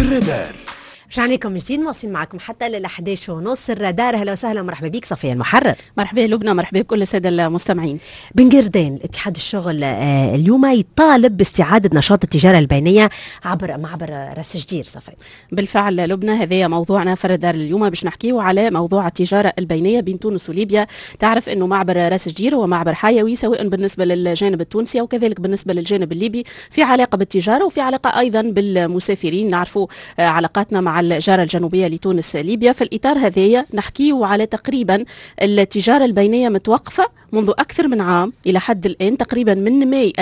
الرادار. رجعنا لكم من جديد، مواصلين معكم حتى ل 11:30 الرادار. اهلا وسهلا ومرحبا بك صفية المحرر. مرحبا لبنى، مرحبا بكل الساده المستمعين. بنقردين اتحاد الشغل اليوم يطالب باستعادة نشاط التجارة البينية عبر معبر راس جدير. صفية، بالفعل لبنى، هذا موضوعنا في الرادار اليوم، باش نحكيو على موضوع التجارة البينية بين تونس وليبيا. تعرف انه معبر راس جدير هو معبر حيوي سواء بالنسبة للجانب التونسي وكذلك بالنسبة للجانب الليبي، في علاقة بالتجارة وفي علاقة ايضا بالمسافرين. نعرفوا علاقاتنا مع الجارة الجنوبية لتونس ليبيا. في الإطار هذايا نحكيه على تقريبا التجارة البينية متوقفة منذ أكثر من عام إلى حد الآن، تقريبا من ماي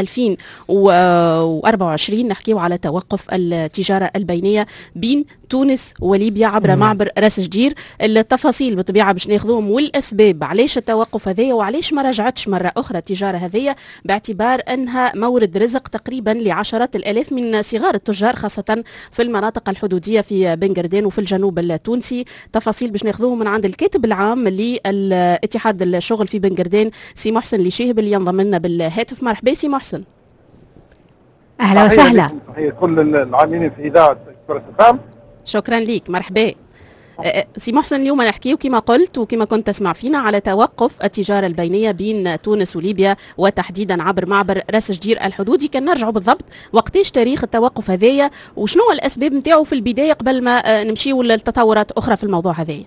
2024 نحكيه على توقف التجارة البينية بين تونس وليبيا عبر معبر راس جدير. التفاصيل بطبيعة باش ناخذوهم والأسباب علاش التوقف هذايا وعلاش ما رجعتش مرة أخرى التجارة هذايا، باعتبار أنها مورد رزق تقريبا لعشرات الآلاف من صغار التجار خاصة في المناطق الحدودية في بنقردين وفي الجنوب التونسي. تفاصيل باش ناخذوهم من عند الكاتب العام للاتحاد الشغل في بنقردين سي محسن لشيهب اللي ينضم لنا بالهاتف. مرحبا سي محسن. اهلا وسهلا. تحية كل العاملين في اذاعه كرة الفام. شكرا ليك، مرحبا سي محسن. اليوم نحكيو كما قلت وكما كنت تسمع فينا على توقف التجارة البينية بين تونس وليبيا وتحديدا عبر معبر راس جدير الحدودي. كان نرجعوا بالضبط وقتاش تاريخ التوقف هذايا وشنو الأسباب نتاعو في البداية قبل ما نمشيو للتطورات أخرى في الموضوع هذايا.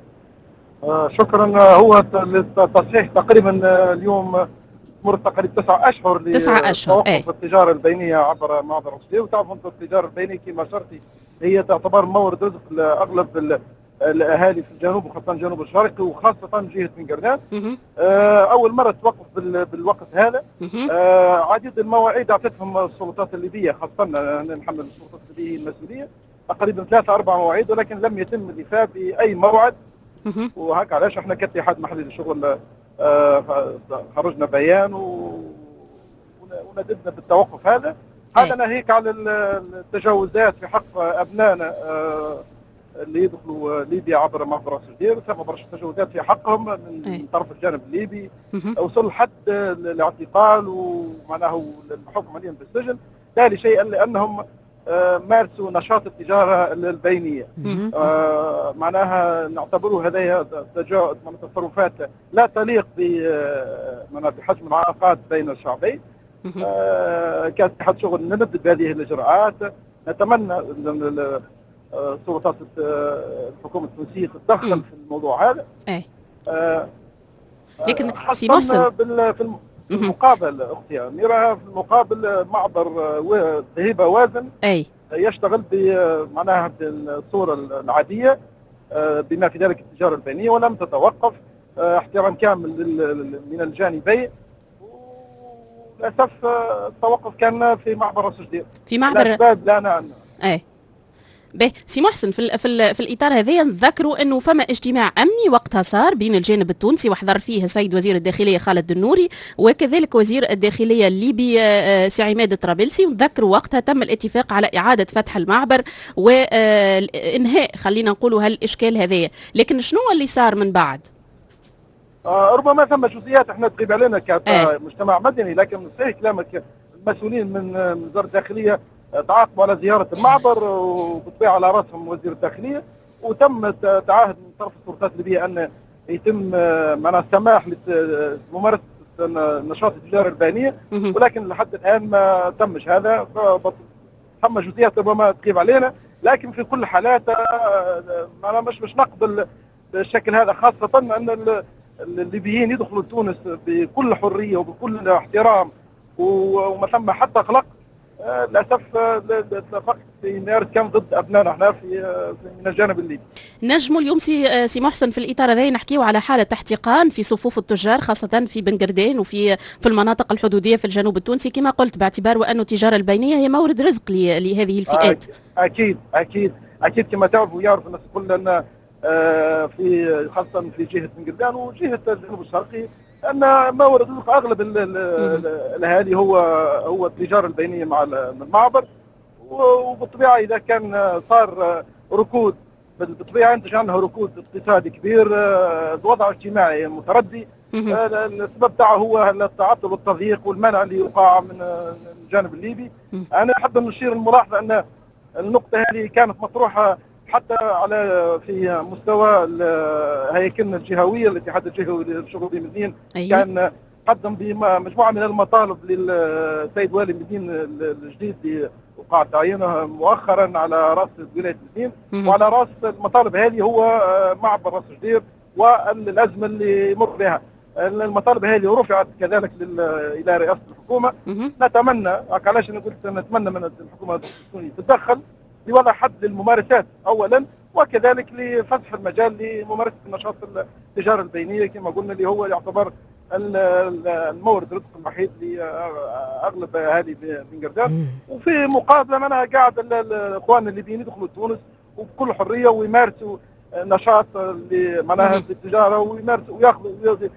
شكرا. هو للتصحيح تقريبا اليوم مر تقريبا 9 اشهر لتوقف التجاره البينيه عبر معبر راس جدير. وتعرفوا انت التجاره البينيه كما شرتي هي تعتبر مورد رزق لاغلب الاهالي في الجنوب وخاصه الجنوب الشرقي وخاصه جهه بنقردان. اول مره توقف بالوقت هذا. عديد المواعيد اعطتهم السلطات الليبيه، خاصه نحمل السلطات الليبيه المسؤوليه تقريبا 3-4 مواعيد، ولكن لم يتم الايفاء باي موعد. وهكا علاش احنا كاتحاد محلي للشغل خرجنا بيان ونددنا بالتوقف هذا. هذا ناهيك على التجاوزات في حق ابنائنا اللي يدخلوا ليبيا عبر معبر راس جدير. ثم برشا تجاوزات في حقهم من طرف الجانب الليبي، وصل حد الاعتقال ومعناه الحكم عليهم بالسجن. لا لشيء لانهم مارسوا نشاط التجارة البينية. معناها نعتبره هذه تصرفات لا تليق بحجم العلاقات بين الشعبين. كاتحاد شغل نندد بهذه الإجراءات. نتمنى سلطات الحكومة التونسية تتدخل في الموضوع هذا. لكن سي محسن في المقابل اختي اميره، في المقابل معبر ذهيبه وازن يشتغل معناها بالصوره العاديه بما في ذلك التجاره البينيه ولم تتوقف. احترام كامل من الجانبين. وللاسف التوقف كان في معبر راس جدير في معبر الاسباب لا نعلم. به سي محسن، في الاطار هذا نذكروا انه فما اجتماع امني وقتها صار بين الجانب التونسي وحضر فيه السيد وزير الداخليه خالد النوري وكذلك وزير الداخليه الليبي سي عماد الطرابلسي. ونذكروا وقتها تم الاتفاق على اعاده فتح المعبر وانهاء خلينا نقولوا هالاشكال هذايا. لكن شنو اللي صار من بعد؟ ربما ثم جزئيات احنا تغيب علينا كمجتمع مدني، لكن صحيح كلامك. المسؤولين من وزاره الداخليه تعاقبوا على زيارة المعبر وبالطبيعة على رأسهم وزير الداخلية، وتم تعهد من طرف السلطات الليبية أن يتم معناها السماح لممارسة نشاط التجارة البينية، ولكن لحد الآن ما تمش هذا. ثم جزئيات ربما تغيب علينا، لكن في كل الحالات أنا مش نقبل بالشكل هذا، خاصة أن الليبيين يدخلوا تونس بكل حرية وبكل احترام وما ثم حتى قلق. للاسف اتفقت في مارس كان ضد ابنائنا احنا من الجانب الليبي. نجموا اليوم سي محسن في الاطار هذا نحكيو على حاله احتقان في صفوف التجار خاصه في بنقردين وفي المناطق الحدوديه في الجنوب التونسي كما قلت، باعتبار وانه التجاره البينيه هي مورد رزق لهذه الفئات. اكيد كما تعرفوا يعرف الناس الكل ان في خاصه في جهه بنقردان وجهه الجنوب الشرقي ان مورد رزق اغلب الاهالي هو التجاره البينيه مع المعبر. وبالطبيعه اذا كان صار ركود بالطبيعه ينتج عنها ركود اقتصادي كبير، الوضع الاجتماعي متردي. السبب تاعه هو التعطل والتضييق والمنع اللي يقع من الجانب الليبي. انا احب نشير الملاحظه ان النقطة هذه كانت مطروحة حتى على في مستوى هيكلنا الجهوية، الاتحاد الجهوي للشغل بمدين كان قدم بمجموعة من المطالب للسيد والي مدين الجديد اللي وقع تعيينه مؤخرا على رأس ولاية مدين، وعلى رأس المطالب هذه هو معبر راس جدير والأزمة اللي يمر بها. المطالب هذه رفعت كذلك إلى رئاسة الحكومة. نتمنى، علاش أنا قلت نتمنى من الحكومة التونسية تتدخل لوضع حد للممارسات أولا، وكذلك لفتح المجال لممارسة النشاط التجارة البينية كما قلنا اللي هو يعتبر المورد الرزق الوحيد لاغلب اهالي بنقردان. وفي مقابله انا قاعد الاخوان الليبيين يدخلوا تونس وبكل حريه ويمارسوا نشاط اللي معناها في التجاره ويمارسوا وياخذوا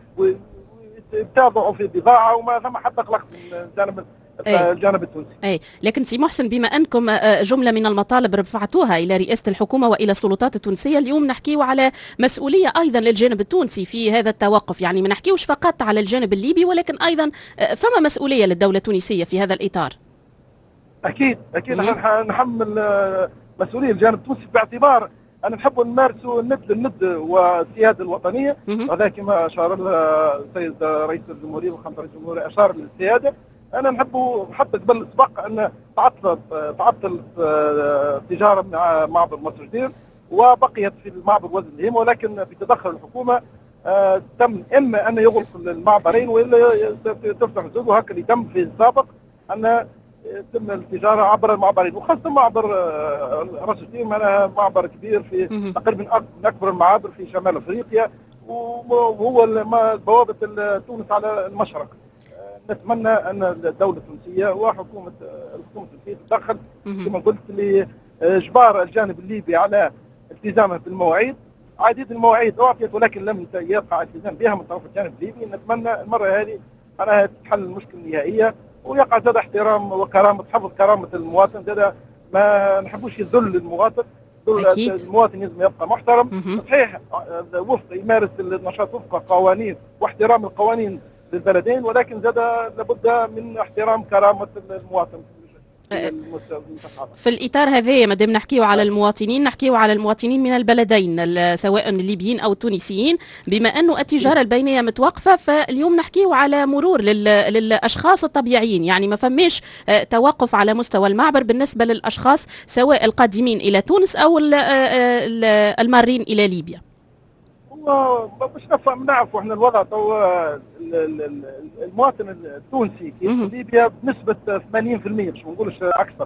ويتابعوا في البضاعه وما ثم حتى قلق من جانب الجانب التونسي. لكن سي محسن، بما انكم جمله من المطالب رفعتوها الى رئاسه الحكومه والى السلطات التونسيه، اليوم نحكيو على مسؤوليه ايضا للجانب التونسي في هذا التوقف، يعني ما نحكيوش فقط على الجانب الليبي ولكن ايضا فما مسؤوليه للدوله التونسيه في هذا الاطار. اكيد نحمل مسؤوليه الجانب التونسي باعتبار أن نحب نمارسوا الند والسيادة الوطنية، وهذا كما أشار السيد رئيس الجمهورية وخامة رئيس الجمهورية أشار للسيادة. أنا نحب حتى قبل السبق أن تعطل التجارة مع معبر مصر جدير وبقيت في المعبر وزن الهيم، ولكن بتدخل الحكومة تم إما أن يغلق المعبرين وإلا تفتح السوق، وهكذا اللي تم في السابق أن تم التجارة عبر المعبرين، وخاصة معبر راس جدير معناها معبر كبير في تقريبا من أكبر المعابر في شمال أفريقيا، وهو بوابة تونس على المشرق. نتمنى أن الدولة التونسية وحكومة التونسية تتدخل كما قلت لإجبار الجانب الليبي على التزامه بالمواعيد. عديد المواعيد أعطيت ولكن لم يقع التزام بها من طرف الجانب الليبي. نتمنى المرة هذه أنها تحل المشكلة النهائية ويقع زاد احترام وكرامة، حفظ كرامة المواطن. زاد ما نحبوش يذل المواطن، المواطن لازم يبقى محترم صحيح، وفق يمارس النشاط وفق قوانين واحترام القوانين للبلدين، ولكن زاد لابد من احترام كرامة المواطن. في الإطار هذا ما دام نحكيو على المواطنين، نحكيو على المواطنين من البلدين سواء الليبيين أو التونسيين، بما أنه التجارة البينية متوقفة، فاليوم نحكيو على مرور للأشخاص الطبيعيين، يعني ما فماش توقف على مستوى المعبر بالنسبة للأشخاص سواء القادمين إلى تونس أو المارين إلى ليبيا. باش نعرفوا احنا الوضع تو المواطن التونسي في ليبيا بنسبة 80%، مش بنقولش أكثر.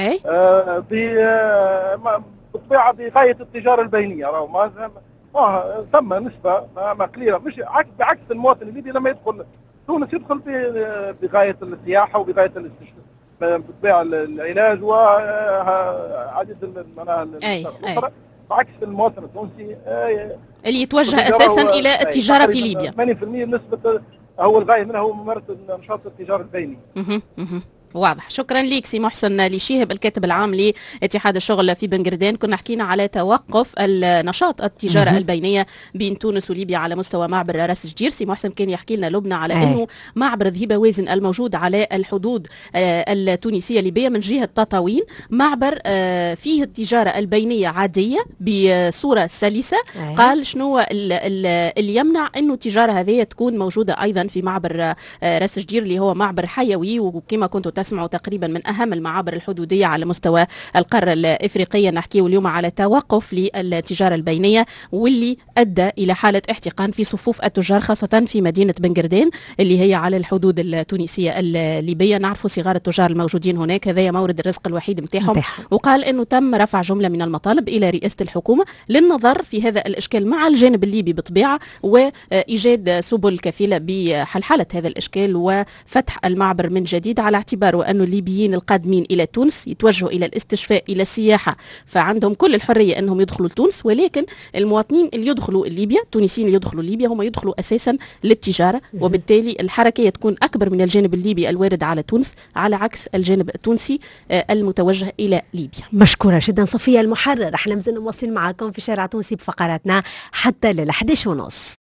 بالطبيعة بغاية التجارة البينية، راهو ثم نسبة ما قليلة، مش بعكس المواطن الليبي لما يدخل تونس يدخل بغاية السياحة وبغاية بالطبيعة العلاج وعديد الأخرى، بعكس المواطن التونسي اللي يتوجه اساسا الى التجاره في ليبيا. 80% نسبه هو الغايه منها هو ممارسه نشاط التجاره البيني. واضح. شكرا لك سي محسن لشيهب الكاتب العام لاتحاد الشغل في بنقردان. كنا حكينا على توقف النشاط التجاره البينيه بين تونس وليبيا على مستوى معبر راس جدير. سي محسن كان يحكي لنا لبنى على انه معبر ذهيبه وازن الموجود على الحدود التونسيه الليبيه من جهه تطاوين معبر فيه التجاره البينيه عاديه بصوره سلسه. قال شنو اللي يمنع انه التجاره هذه تكون موجوده ايضا في معبر راس جدير اللي هو معبر حيوي، وكما كنتوا تسمعوا تقريبا من أهم المعابر الحدودية على مستوى القارة الإفريقية. نحكي اليوم على توقف للتجارة البينية واللي أدى إلى حالة احتقان في صفوف التجار خاصة في مدينة بنقردان اللي هي على الحدود التونسية الليبية. نعرفوا صغار التجار الموجودين هناك، هذا مورد الرزق الوحيد متاعهم. وقال أنه تم رفع جملة من المطالب إلى رئاسة الحكومة للنظر في هذا الإشكال مع الجانب الليبي بطبيعة، وإيجاد سبل كفيلة بحلحلة هذا الإشكال وفتح المعبر من جديد، على اعتبار وأن الليبيين القادمين إلى تونس يتوجهوا إلى الاستشفاء إلى السياحة، فعندهم كل الحرية أنهم يدخلوا لتونس، ولكن المواطنين اللي يدخلوا ليبيا، التونسيين اللي يدخلوا ليبيا هم يدخلوا أساسا للتجارة، وبالتالي الحركية تكون أكبر من الجانب الليبي الوارد على تونس على عكس الجانب التونسي المتوجه إلى ليبيا. مشكورة جدا صفية المحرر. احنا مازلنا مواصلين معكم في شارع تونسي بفقراتنا حتى لل11:30.